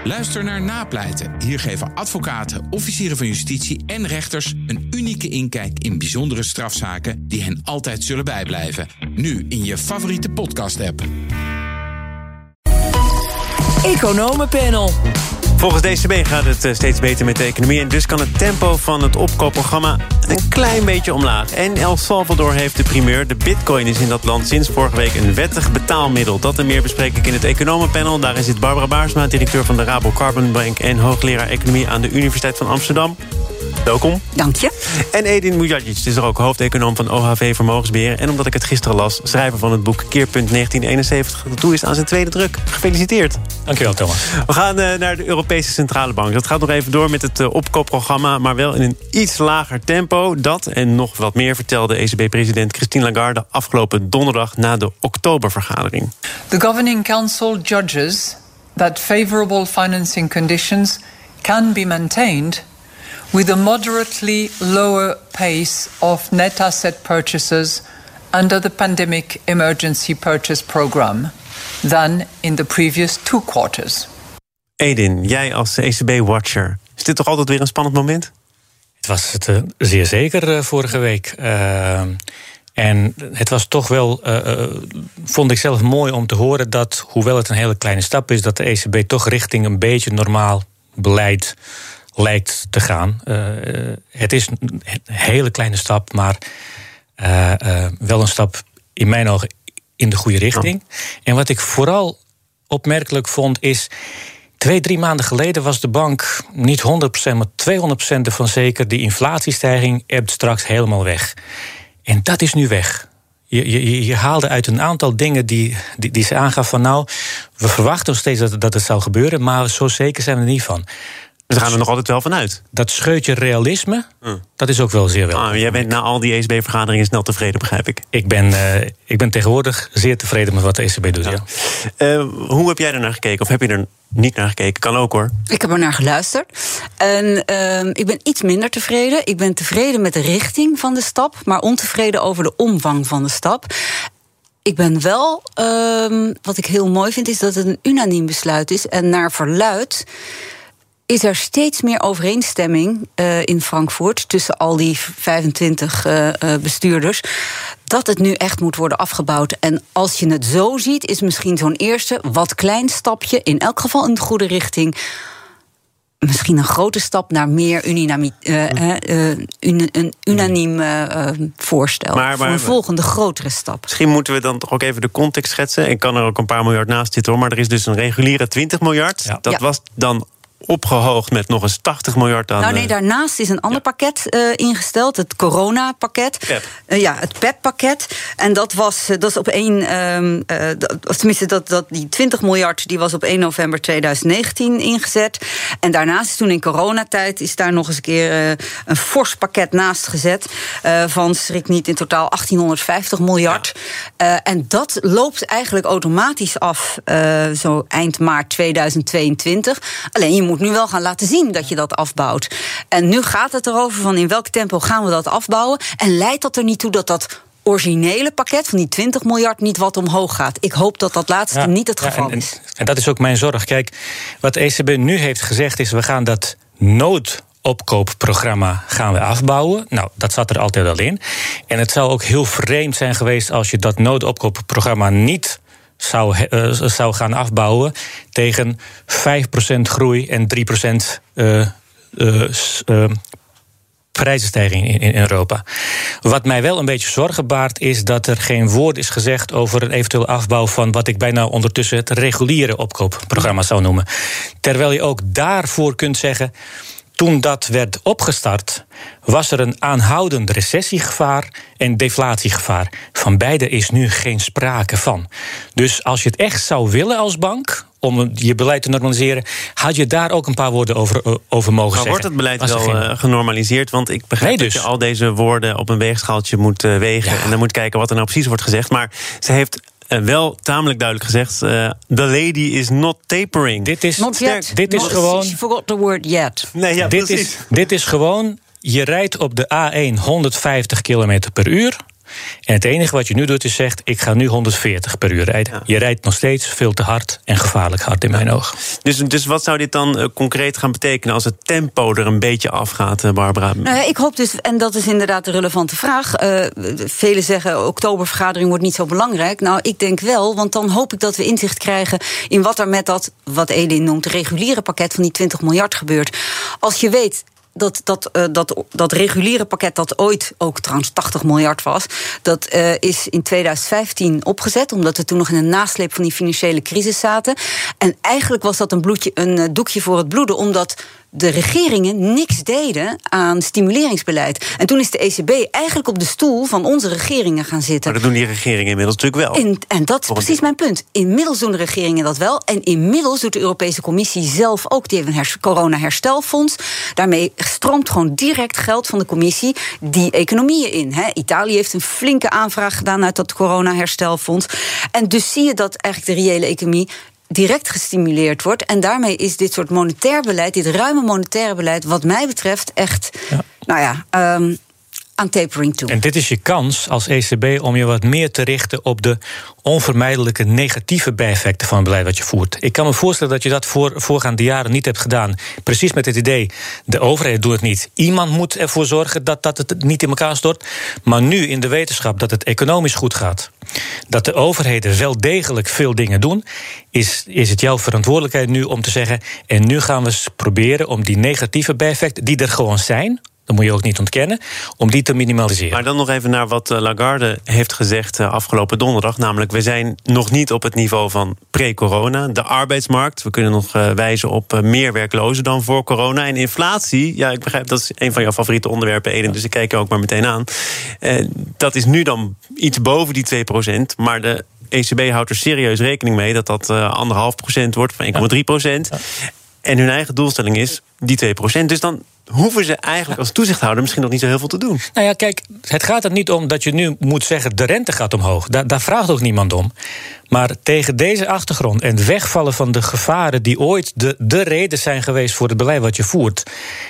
Luister naar Napleiten. Hier geven advocaten, officieren van justitie en rechters een unieke inkijk in bijzondere strafzaken die hen altijd zullen bijblijven. Nu in je favoriete podcast-app. Economenpanel. Volgens de ECB gaat het steeds beter met de economie en dus kan het tempo van het opkoopprogramma een klein beetje omlaag. En El Salvador heeft de primeur. De bitcoin is in dat land sinds vorige week een wettig betaalmiddel. Dat en meer bespreek ik in het Economenpanel. Daarin zit Barbara Baarsma, directeur van de Rabo Carbon Bank en hoogleraar economie aan de Universiteit van Amsterdam. Welkom. Dank je. En Edin Mujagic is er ook, hoofdeconoom van OHV Vermogensbeheer. En omdat ik het gisteren las, schrijver van het boek Keerpunt 1971. Dat toe is aan zijn tweede druk. Gefeliciteerd. Dankjewel, Thomas. We gaan naar de Europese Centrale Bank. Dat gaat nog even door met het opkoopprogramma, maar wel in een iets lager tempo. Dat en nog wat meer vertelde ECB-president Christine Lagarde afgelopen donderdag na de oktobervergadering. The Governing Council judges that favorable financing conditions can be maintained with a moderately lower pace of net asset purchases under the Pandemic Emergency Purchase Programme than in the previous 2 quarters. Edin, jij als ECB-watcher, is dit toch altijd weer een spannend moment? Het was het zeer zeker vorige week. En het was toch wel, vond ik zelf mooi om te horen dat, hoewel het een hele kleine stap is, dat de ECB toch richting een beetje normaal beleid lijkt te gaan. Het is een hele kleine stap, maar wel een stap in mijn ogen in de goede richting. Oh. En wat ik vooral opmerkelijk vond is, 2-3 maanden geleden was de bank niet 100%, maar 200% ervan zeker, die inflatiestijging ebt straks helemaal weg. En dat is nu weg. Je haalde uit een aantal dingen die ze aangaf van nou, we verwachten nog steeds dat het zal gebeuren, maar zo zeker zijn we er niet van. Dus we gaan er nog altijd wel vanuit. Dat scheutje realisme, dat is ook wel zeer welkom. Jij bent na al die ECB-vergaderingen snel tevreden, begrijp ik. Ik ben tegenwoordig zeer tevreden met wat de ECB doet, ja. Hoe heb jij er naar gekeken? Of heb je er niet naar gekeken? Kan ook, hoor. Ik heb er naar geluisterd. En ik ben iets minder tevreden. Ik ben tevreden met de richting van de stap, maar ontevreden over de omvang van de stap. Ik ben wel, wat ik heel mooi vind, is dat het een unaniem besluit is. En naar verluidt is er steeds meer overeenstemming in Frankfurt tussen al die 25 bestuurders, dat het nu echt moet worden afgebouwd. En als je het zo ziet, is misschien zo'n eerste wat klein stapje, in elk geval in de goede richting, misschien een grote stap naar meer een unaniem voorstel. Maar voor een volgende grotere stap. Misschien moeten we dan toch ook even de context schetsen. Ik kan er ook een paar miljard naast zitten, hoor, maar er is dus een reguliere 20 miljard. Ja. Dat was dan opgehoogd met nog eens 80 miljard aan. Nou nee, daarnaast is een ander pakket ingesteld, het coronapakket. Het PEP-pakket. En dat is op die 20 miljard die was op 1 november 2019 ingezet. En daarnaast, toen in coronatijd, is daar nog eens een keer een fors pakket naast gezet van, schrik niet, in totaal 1850 miljard. Ja. En dat loopt eigenlijk automatisch af zo eind maart 2022. Alleen je moet nu wel gaan laten zien dat je dat afbouwt. En nu gaat het erover van in welk tempo gaan we dat afbouwen. En leidt dat er niet toe dat originele pakket van die 20 miljard niet wat omhoog gaat. Ik hoop dat dat laatste niet het geval is. En dat is ook mijn zorg. Kijk, wat de ECB nu heeft gezegd is, we gaan dat noodopkoopprogramma gaan we afbouwen. Nou, dat zat er altijd al in. En het zou ook heel vreemd zijn geweest als je dat noodopkoopprogramma niet zou gaan afbouwen tegen 5% groei en 3% prijzenstijging in Europa. Wat mij wel een beetje zorgen baart is dat er geen woord is gezegd over een eventueel afbouw van wat ik bijna ondertussen het reguliere opkoopprogramma zou noemen. Terwijl je ook daarvoor kunt zeggen, toen dat werd opgestart, was er een aanhoudend recessiegevaar en deflatiegevaar. Van beide is nu geen sprake van. Dus als je het echt zou willen als bank, om je beleid te normaliseren, had je daar ook een paar woorden over mogen zeggen. Wordt het beleid wel genormaliseerd? Want ik begrijp dat je al deze woorden op een weegschaaltje moet wegen. Ja. En dan moet kijken wat er nou precies wordt gezegd. Maar ze heeft wel tamelijk duidelijk gezegd, the lady is not tapering. Dit is gewoon. She forgot the word yet. Nee, ja, dit is gewoon, je rijdt op de A1 150 km per uur. En het enige wat je nu doet is zegt, ik ga nu 140 per uur rijden. Ja. Je rijdt nog steeds veel te hard en gevaarlijk hard in mijn ogen. Dus wat zou dit dan concreet gaan betekenen als het tempo er een beetje afgaat, Barbara? Nou ja, ik hoop dus, en dat is inderdaad de relevante vraag. Velen zeggen, oktobervergadering wordt niet zo belangrijk. Nou, ik denk wel, want dan hoop ik dat we inzicht krijgen in wat er met dat, wat Edin noemt, de reguliere pakket van die 20 miljard gebeurt. Als je weet dat reguliere pakket dat ooit ook trouwens 80 miljard was, dat is in 2015 opgezet, omdat we toen nog in een nasleep van die financiële crisis zaten. En eigenlijk was dat een doekje voor het bloeden, omdat de regeringen niks deden aan stimuleringsbeleid. En toen is de ECB eigenlijk op de stoel van onze regeringen gaan zitten. Maar dat doen die regeringen inmiddels natuurlijk wel. En dat is precies mijn punt. Inmiddels doen de regeringen dat wel. En inmiddels doet de Europese Commissie zelf ook. Die heeft een corona-herstelfonds. Daarmee stroomt gewoon direct geld van de Commissie die economieën in. Italië heeft een flinke aanvraag gedaan uit dat corona-herstelfonds. En dus zie je dat eigenlijk de reële economie direct gestimuleerd wordt. En daarmee is dit soort monetair beleid, dit ruime monetaire beleid, wat mij betreft echt, aan tapering toe. En dit is je kans als ECB om je wat meer te richten op de onvermijdelijke negatieve bijeffecten van het beleid wat je voert. Ik kan me voorstellen dat je dat voorgaande jaren niet hebt gedaan. Precies met het idee, de overheid doet het niet. Iemand moet ervoor zorgen dat het niet in elkaar stort. Maar nu in de wetenschap dat het economisch goed gaat, dat de overheden wel degelijk veel dingen doen, is het jouw verantwoordelijkheid nu om te zeggen, en nu gaan we proberen om die negatieve bijeffecten, die er gewoon zijn, dat moet je ook niet ontkennen, om die te minimaliseren. Maar dan nog even naar wat Lagarde heeft gezegd afgelopen donderdag. Namelijk, we zijn nog niet op het niveau van pre-corona. De arbeidsmarkt, we kunnen nog wijzen op meer werklozen dan voor corona. En inflatie, ja, ik begrijp, dat is een van jouw favoriete onderwerpen, Edin, dus ik kijk je ook maar meteen aan. Dat is nu dan iets boven die 2%, maar de ECB houdt er serieus rekening mee dat 1,5% wordt, of 1,3%. Ja. En hun eigen doelstelling is die 2%. Dus dan hoeven ze eigenlijk als toezichthouder misschien nog niet zo heel veel te doen. Nou ja, kijk, het gaat er niet om dat je nu moet zeggen, de rente gaat omhoog. Daar vraagt ook niemand om. Maar tegen deze achtergrond en het wegvallen van de gevaren die ooit de reden zijn geweest voor het beleid wat je voert,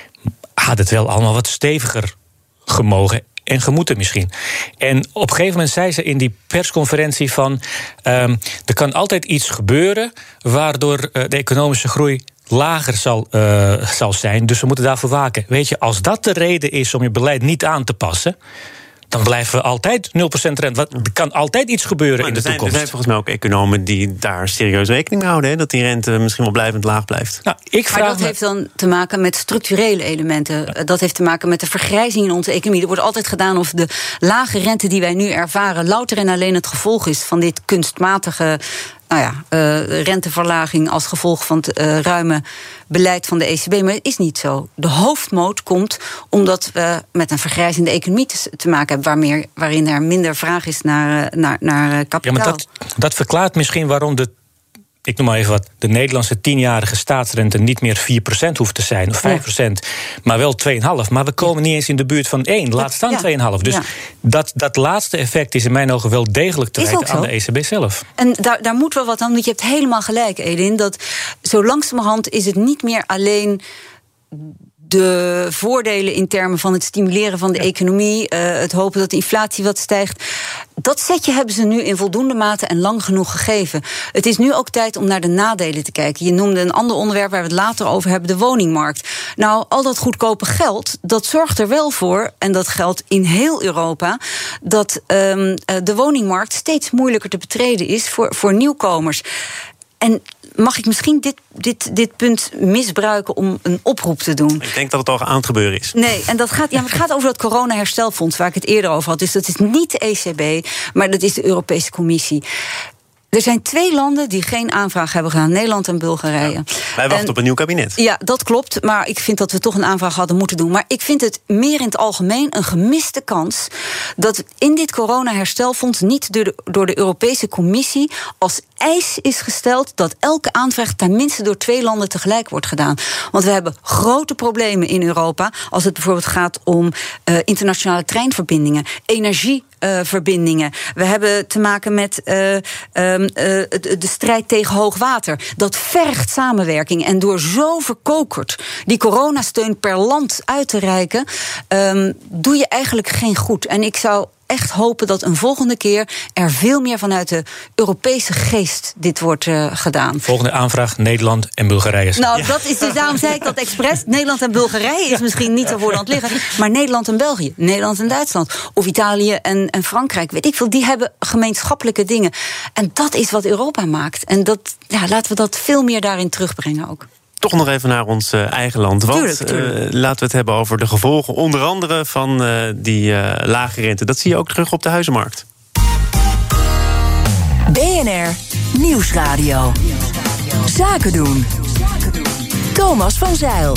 had het wel allemaal wat steviger gemogen en gemoeten misschien. En op een gegeven moment zei ze in die persconferentie van, er kan altijd iets gebeuren waardoor de economische groei lager zal zijn, dus we moeten daarvoor waken. Weet je, als dat de reden is om je beleid niet aan te passen, dan blijven we altijd 0% rente. Er kan altijd iets gebeuren in de toekomst. Er zijn volgens mij ook economen die daar serieus rekening mee houden, dat die rente misschien wel blijvend laag blijft. Nou, maar dat heeft dan te maken met structurele elementen. Dat heeft te maken met de vergrijzing in onze economie. Er wordt altijd gedaan of de lage rente die wij nu ervaren louter en alleen het gevolg is van dit kunstmatige renteverlaging als gevolg van het ruime beleid van de ECB. Maar het is niet zo. De hoofdmoot komt omdat we met een vergrijzende economie te maken hebben, waarin er minder vraag is naar kapitaal. Ja, maar dat verklaart misschien waarom ik noem maar even wat, de Nederlandse 10-jarige staatsrente niet meer 4% hoeft te zijn, of 5%, maar wel 2,5%. Maar we komen niet eens in de buurt van 1, laat staan 2,5%. Dus dat laatste effect is in mijn ogen wel degelijk te wijten aan de ECB zelf. En daar moet wel wat aan, want je hebt helemaal gelijk, Edin, dat zo langzamerhand is het niet meer alleen de voordelen in termen van het stimuleren van de economie, het hopen dat de inflatie wat stijgt. Dat setje hebben ze nu in voldoende mate en lang genoeg gegeven. Het is nu ook tijd om naar de nadelen te kijken. Je noemde een ander onderwerp waar we het later over hebben, de woningmarkt. Nou, al dat goedkope geld, dat zorgt er wel voor, en dat geldt in heel Europa, dat de woningmarkt steeds moeilijker te betreden is voor nieuwkomers. En mag ik misschien dit punt misbruiken om een oproep te doen? Ik denk dat het al aan het gebeuren is. Nee, en het gaat over dat corona-herstelfonds waar ik het eerder over had. Dus dat is niet de ECB, maar dat is de Europese Commissie. Er zijn 2 landen die geen aanvraag hebben gedaan, Nederland en Bulgarije. Ja, wij wachten op een nieuw kabinet. Ja, dat klopt, maar ik vind dat we toch een aanvraag hadden moeten doen. Maar ik vind het meer in het algemeen een gemiste kans dat in dit corona-herstelfonds niet door de Europese Commissie als eis is gesteld dat elke aanvraag tenminste door 2 landen tegelijk wordt gedaan. Want we hebben grote problemen in Europa als het bijvoorbeeld gaat om internationale treinverbindingen, energieverbindingen. We hebben te maken met de strijd tegen hoogwater. Dat vergt samenwerking. En door zo verkokerd die coronasteun per land uit te reiken, doe je eigenlijk geen goed. En ik zou echt hopen dat een volgende keer er veel meer vanuit de Europese geest dit wordt gedaan. Volgende aanvraag, Nederland en Bulgarije. Nou, dat is dus, daarom zei ik dat expres. Nederland en Bulgarije is misschien niet zo voor de hand liggen, maar Nederland en België, Nederland en Duitsland, of Italië en Frankrijk, weet ik veel, die hebben gemeenschappelijke dingen. En dat is wat Europa maakt. En laten we dat veel meer daarin terugbrengen ook. Toch nog even naar ons eigen land. Want Tuurlijk. laten we het hebben over de gevolgen, onder andere van die lage rente. Dat zie je ook terug op de huizenmarkt. BNR Nieuwsradio. Zaken doen. Thomas van Zeil.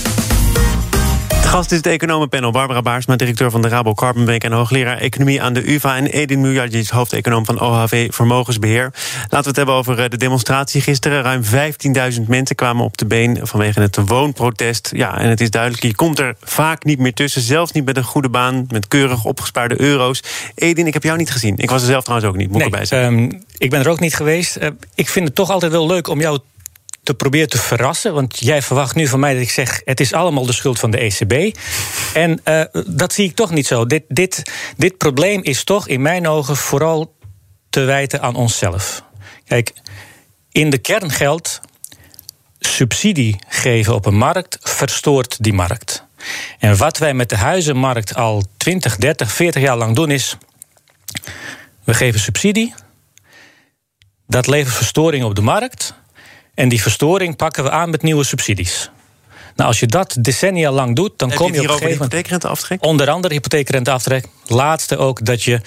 De gast is het economenpanel Barbara Baarsma, directeur van de Rabo Carbon Bank en hoogleraar economie aan de UvA, en Edin Mujagic, hoofdeconoom van OHV Vermogensbeheer. Laten we het hebben over de demonstratie gisteren. Ruim 15.000 mensen kwamen op de been vanwege het woonprotest. Ja, en het is duidelijk, je komt er vaak niet meer tussen, zelfs niet met een goede baan, met keurig opgespaarde euro's. Edin, ik heb jou niet gezien. Ik was er zelf trouwens ook niet, moet ik erbij zeggen. Ik ben er ook niet geweest. Ik vind het toch altijd wel leuk om jou te proberen te verrassen, want jij verwacht nu van mij dat ik zeg, het is allemaal de schuld van de ECB. En dat zie ik toch niet zo. Dit probleem is toch in mijn ogen vooral te wijten aan onszelf. Kijk, in de kern geldt, subsidie geven op een markt verstoort die markt. En wat wij met de huizenmarkt al 20, 30, 40 jaar lang doen is, we geven subsidie, dat levert verstoring op de markt, en die verstoring pakken we aan met nieuwe subsidies. Nou, als je dat decennia lang doet, dan kom je op een gegeven moment... hypotheekrenteaftrek? Onder andere hypotheekrenteaftrek. Laatste ook dat je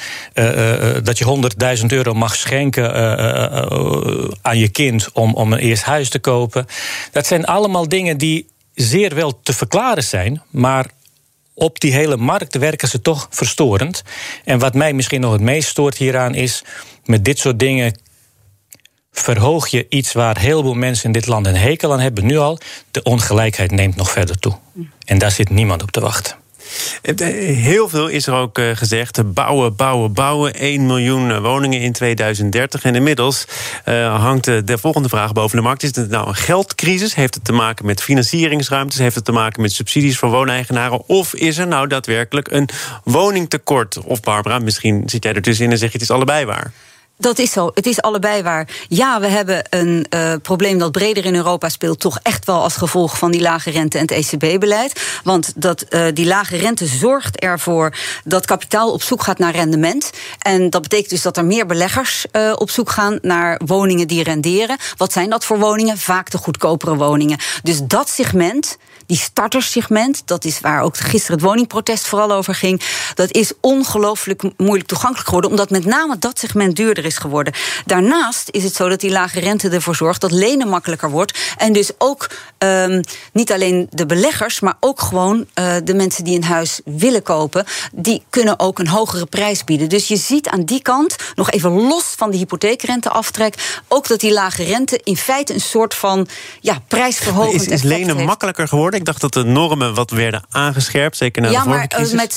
€100.000 mag schenken aan je kind om een eerst huis te kopen. Dat zijn allemaal dingen die zeer wel te verklaren zijn, maar op die hele markt werken ze toch verstorend. En wat mij misschien nog het meest stoort hieraan is, met dit soort dingen verhoog je iets waar heel veel mensen in dit land een hekel aan hebben, nu al. De ongelijkheid neemt nog verder toe. En daar zit niemand op te wachten. Heel veel is er ook gezegd. Bouwen. 1 miljoen woningen in 2030. En inmiddels hangt de volgende vraag boven de markt. Is het nou een geldcrisis? Heeft het te maken met financieringsruimtes? Heeft het te maken met subsidies voor wooneigenaren? Of is er nou daadwerkelijk een woningtekort? Of Barbara, misschien zit jij ertussenin en zeg je het is allebei waar. Dat is zo. Het is allebei waar. Ja, we hebben een probleem dat breder in Europa speelt, toch echt wel als gevolg van die lage rente en het ECB-beleid. Want die lage rente zorgt ervoor dat kapitaal op zoek gaat naar rendement. En dat betekent dus dat er meer beleggers op zoek gaan naar woningen die renderen. Wat zijn dat voor woningen? Vaak de goedkopere woningen. Dus dat segment, die starterssegment, dat is waar ook gisteren het woningprotest vooral over ging, dat is ongelooflijk moeilijk toegankelijk geworden, omdat met name dat segment duurder is geworden. Daarnaast is het zo dat die lage rente ervoor zorgt dat lenen makkelijker wordt. En dus ook niet alleen de beleggers, maar ook gewoon de mensen die een huis willen kopen, die kunnen ook een hogere prijs bieden. Dus je ziet aan die kant, nog even los van de hypotheekrenteaftrek, ook dat die lage rente in feite een soort van prijsverhogend is lenen heeft. Makkelijker geworden? Ik dacht dat de normen wat werden aangescherpt, zeker na de vorige crisis. Met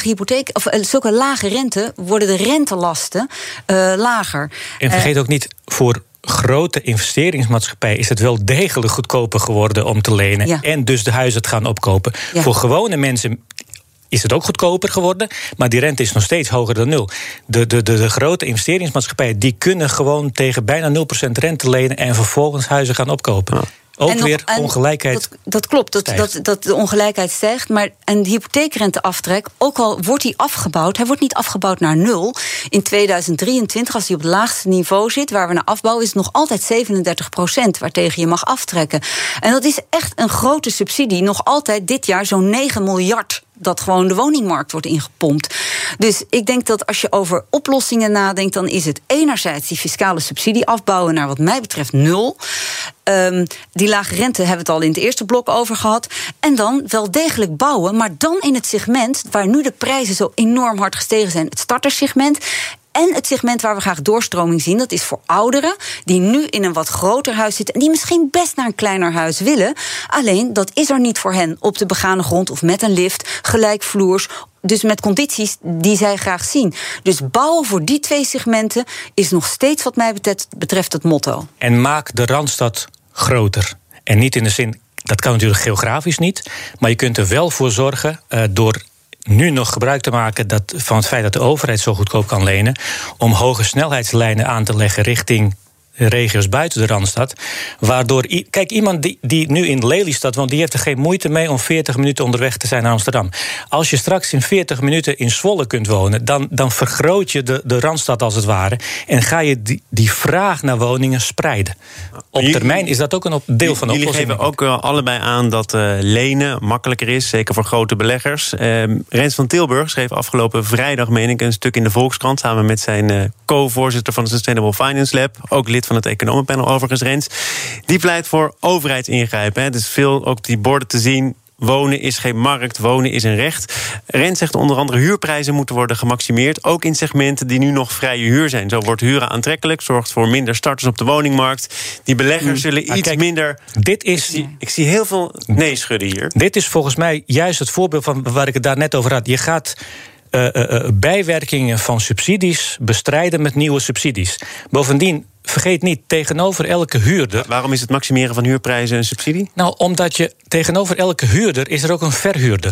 zulke lage rente worden de rentelasten lager. En vergeet ook niet, voor grote investeringsmaatschappijen is het wel degelijk goedkoper geworden om te lenen. Ja. En dus de huizen te gaan opkopen. Ja. Voor gewone mensen is het ook goedkoper geworden, maar die rente is nog steeds hoger dan 0. De grote investeringsmaatschappijen die kunnen gewoon tegen bijna 0% rente lenen en vervolgens huizen gaan opkopen. Ja. Ook weer ongelijkheid. Dat klopt, dat de ongelijkheid stijgt. Maar en de hypotheekrenteaftrek, ook al wordt die afgebouwd, hij wordt niet afgebouwd naar 0. In 2023, als hij op het laagste niveau zit, waar we naar afbouwen, is het nog altijd 37% waartegen je mag aftrekken. En dat is echt een grote subsidie. Nog altijd dit jaar zo'n 9 miljard dat gewoon de woningmarkt wordt ingepompt. Dus ik denk dat als je over oplossingen nadenkt, dan is het enerzijds die fiscale subsidie afbouwen naar wat mij betreft 0. Die lage rente hebben we het al in het eerste blok over gehad. En dan wel degelijk bouwen, maar dan in het segment waar nu de prijzen zo enorm hard gestegen zijn, het startersegment. En het segment waar we graag doorstroming zien, dat is voor ouderen die nu in een wat groter huis zitten en die misschien best naar een kleiner huis willen. Alleen, dat is er niet voor hen op de begane grond of met een lift, gelijkvloers, dus met condities die zij graag zien. Dus bouwen voor die twee segmenten is nog steeds wat mij betreft het motto. En maak de Randstad groter. En niet in de zin, dat kan natuurlijk geografisch niet, maar je kunt er wel voor zorgen door nu nog gebruik te maken van het feit dat de overheid zo goedkoop kan lenen, om hoge snelheidslijnen aan te leggen richting regio's buiten de Randstad. Waardoor, kijk, iemand die nu in Lelystad woont, die heeft er geen moeite mee om 40 minuten onderweg te zijn naar Amsterdam. Als je straks in 40 minuten in Zwolle kunt wonen, dan vergroot je de Randstad als het ware. En ga je die vraag naar woningen spreiden. Op termijn is dat ook een deel van de oplossing. Jullie geven ook allebei aan dat lenen makkelijker is, zeker voor grote beleggers. Rens van Tilburg schreef afgelopen vrijdag, meen ik, een stuk in de Volkskrant, samen met zijn co-voorzitter van de Sustainable Finance Lab, ook lid van het economenpanel overigens, Rens. Die pleit voor overheidsingrijpen. Hè. Dus veel ook die borden te zien. Wonen is geen markt, wonen is een recht. Rens zegt onder andere huurprijzen moeten worden gemaximeerd, ook in segmenten die nu nog vrije huur zijn. Zo wordt huren aantrekkelijk, zorgt voor minder starters op de woningmarkt. Die beleggers zullen iets minder. Ik zie heel veel nee schudden hier. Dit is volgens mij juist het voorbeeld van waar ik het daar net over had. Je gaat bijwerkingen van subsidies bestrijden met nieuwe subsidies. Bovendien, vergeet niet, tegenover elke huurder. Waarom is het maximeren van huurprijzen een subsidie? Nou, omdat je tegenover elke huurder is er ook een verhuurder.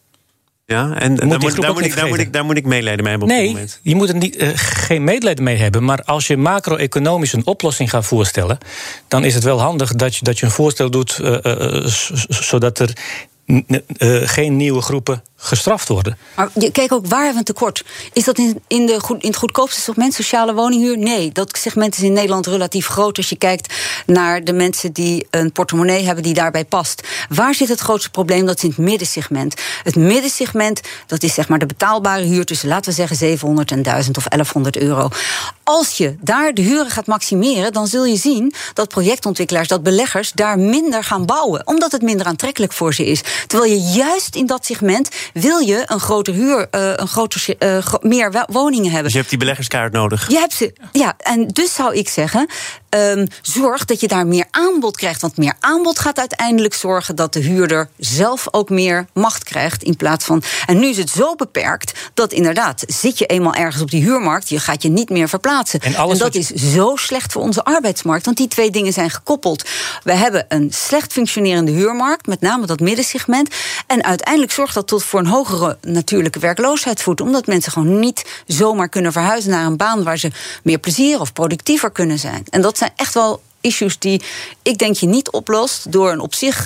Ja, en daar moet ik medelijden mee hebben op dit moment. Je moet er geen medelijden mee hebben. Maar als je macro-economisch een oplossing gaat voorstellen, dan is het wel handig dat je een voorstel doet zodat er geen nieuwe groepen gestraft worden. Maar kijk ook, waar hebben we een tekort? Is dat in het goedkoopste segment, sociale woninghuur? Nee, dat segment is in Nederland relatief groot als je kijkt naar de mensen die een portemonnee hebben die daarbij past. Waar zit het grootste probleem? Dat is in het middensegment. Het middensegment, dat is zeg maar de betaalbare huur tussen, laten we zeggen, 700 en 1000 of 1100 euro. Als je daar de huren gaat maximeren, dan zul je zien dat projectontwikkelaars, dat beleggers daar minder gaan bouwen, omdat het minder aantrekkelijk voor ze is. Terwijl je juist in dat segment wil je een groter meer woningen hebben. Dus je hebt die beleggerskaart nodig. Je hebt ze, ja. En dus zou ik zeggen, zorg dat je daar meer aanbod krijgt. Want meer aanbod gaat uiteindelijk zorgen dat de huurder zelf ook meer macht krijgt. In plaats van. En nu is het zo beperkt dat inderdaad, zit je eenmaal ergens op die huurmarkt, je gaat je niet meer verplaatsen. En dat is zo slecht voor onze arbeidsmarkt. Want die twee dingen zijn gekoppeld. We hebben een slecht functionerende huurmarkt, met name dat middensegment. En uiteindelijk zorgt dat tot voor een hogere natuurlijke werkloosheid voert. Omdat mensen gewoon niet zomaar kunnen verhuizen naar een baan waar ze meer plezier of productiever kunnen zijn. En dat zijn echt wel issues die ik denk je niet oplost door een op zich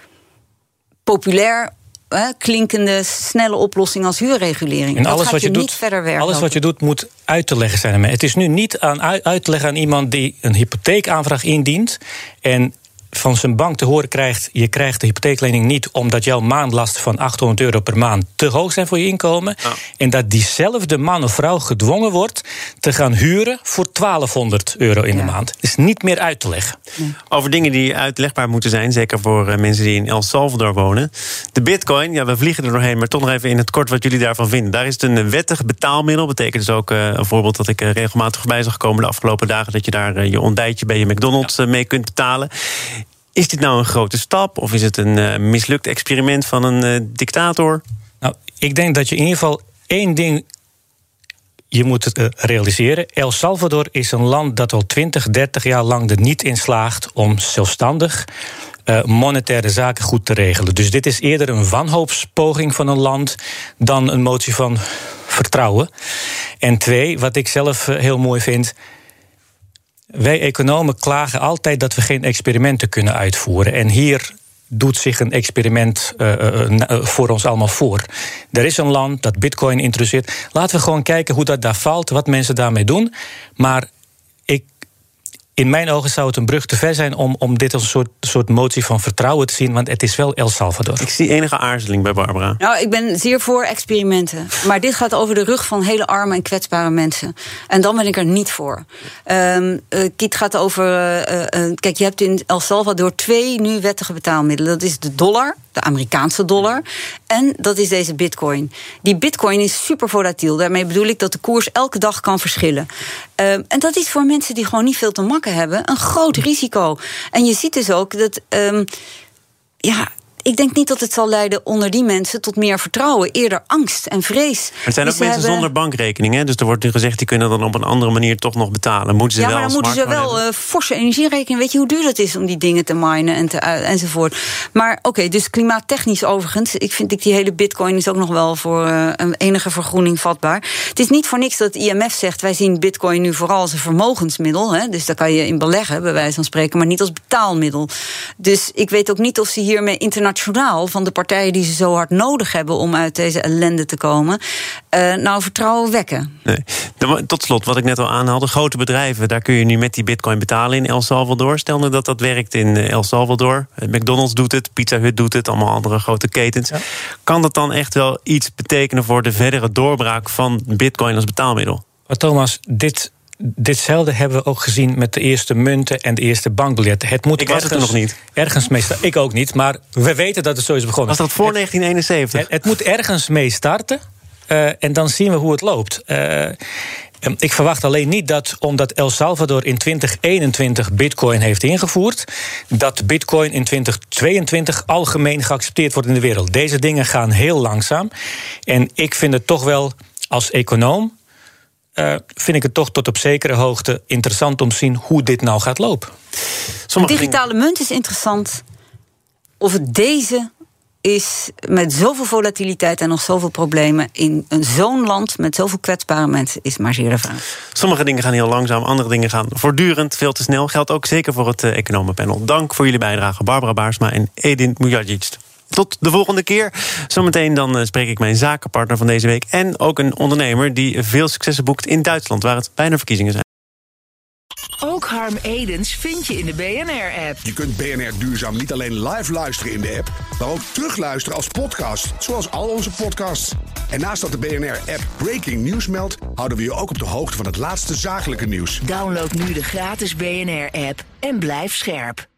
populair klinkende, snelle oplossing als huurregulering. En dat alles gaat wat je niet doet, verder werken. Alles wat je doet moet uit te leggen zijn. Het is nu niet uit te leggen aan iemand die een hypotheekaanvraag indient en van zijn bank te horen krijgt, je krijgt de hypotheeklening niet omdat jouw maandlasten van €800 per maand te hoog zijn voor je inkomen. Ja. En dat diezelfde man of vrouw gedwongen wordt te gaan huren voor €1200 in de maand. Dat is niet meer uit te leggen. Nee. Over dingen die uitlegbaar moeten zijn, zeker voor mensen die in El Salvador wonen. De bitcoin, we vliegen er doorheen, maar toch nog even in het kort wat jullie daarvan vinden. Daar is het een wettig betaalmiddel. Betekent dus ook een voorbeeld dat ik regelmatig voorbij zag komen de afgelopen dagen, dat je daar je ontbijtje bij je McDonald's mee kunt betalen. Is dit nou een grote stap of is het een mislukt experiment van een dictator? Nou, ik denk dat je in ieder geval één ding je moet realiseren. El Salvador is een land dat al 20, 30 jaar lang er niet in slaagt om zelfstandig monetaire zaken goed te regelen. Dus dit is eerder een wanhoopspoging van een land dan een motie van vertrouwen. En 2, wat ik zelf heel mooi vind, wij economen klagen altijd dat we geen experimenten kunnen uitvoeren. En hier doet zich een experiment voor ons allemaal voor. Er is een land dat bitcoin introduceert. Laten we gewoon kijken hoe dat daar valt, wat mensen daarmee doen. Maar in mijn ogen zou het een brug te ver zijn om dit als een soort motie van vertrouwen te zien, want het is wel El Salvador. Ik zie enige aarzeling bij Barbara. Nou, ik ben zeer voor experimenten. Maar dit gaat over de rug van hele arme en kwetsbare mensen. En dan ben ik er niet voor. Het gaat over. Kijk, je hebt in El Salvador 2 nu wettige betaalmiddelen. Dat is de dollar, de Amerikaanse dollar. En dat is deze bitcoin. Die bitcoin is super volatiel. Daarmee bedoel ik dat de koers elke dag kan verschillen. En dat is voor mensen die gewoon niet veel te makken hebben een groot risico. En je ziet dus ook dat ik denk niet dat het zal leiden onder die mensen tot meer vertrouwen. Eerder angst en vrees. Maar het zijn ook mensen zonder bankrekening, hè? Dus er wordt nu gezegd, die kunnen dan op een andere manier toch nog betalen. Moeten ze maar dan moeten ze wel forse energierekening. Weet je hoe duur dat is om die dingen te minen enzovoort. Maar oké, dus klimaattechnisch overigens. Ik vind die hele bitcoin is ook nog wel voor een enige vergroening vatbaar. Het is niet voor niks dat het IMF zegt, wij zien bitcoin nu vooral als een vermogensmiddel. Hè? Dus daar kan je in beleggen, bij wijze van spreken, maar niet als betaalmiddel. Dus ik weet ook niet of ze hiermee internationaal van de partijen die ze zo hard nodig hebben om uit deze ellende te komen, nou vertrouwen wekken. Nee. Tot slot, wat ik net al aanhaalde, grote bedrijven, daar kun je nu met die bitcoin betalen in El Salvador. Stel nou dat werkt in El Salvador. McDonald's doet het, Pizza Hut doet het, allemaal andere grote ketens. Ja. Kan dat dan echt wel iets betekenen voor de verdere doorbraak van bitcoin als betaalmiddel? Maar Thomas, ditzelfde hebben we ook gezien met de eerste munten en de eerste bankbiljetten. Ik was het er nog niet. Ergens mee ik ook niet, maar we weten dat het zo is begonnen. Was dat voor 1971? Het moet ergens mee starten en dan zien we hoe het loopt. Ik verwacht alleen niet dat, omdat El Salvador in 2021 bitcoin heeft ingevoerd, dat bitcoin in 2022 algemeen geaccepteerd wordt in de wereld. Deze dingen gaan heel langzaam. En ik vind het toch wel, als econoom, vind ik het toch tot op zekere hoogte interessant om te zien hoe dit nou gaat lopen. Een digitale munt is interessant. Of het deze is met zoveel volatiliteit en nog zoveel problemen in zo'n land met zoveel kwetsbare mensen, is maar zeer de vraag. Sommige dingen gaan heel langzaam, andere dingen gaan voortdurend veel te snel. Geldt ook zeker voor het economenpanel. Dank voor jullie bijdrage, Barbara Baarsma en Edin Mujagic. Tot de volgende keer. Zometeen dan spreek ik mijn zakenpartner van deze week en ook een ondernemer die veel successen boekt in Duitsland, waar het bijna verkiezingen zijn. Ook Harm Edens vind je in de BNR-app. Je kunt BNR Duurzaam niet alleen live luisteren in de app, maar ook terugluisteren als podcast, zoals al onze podcasts. En naast dat de BNR-app Breaking News meldt, houden we je ook op de hoogte van het laatste zakelijke nieuws. Download nu de gratis BNR-app en blijf scherp.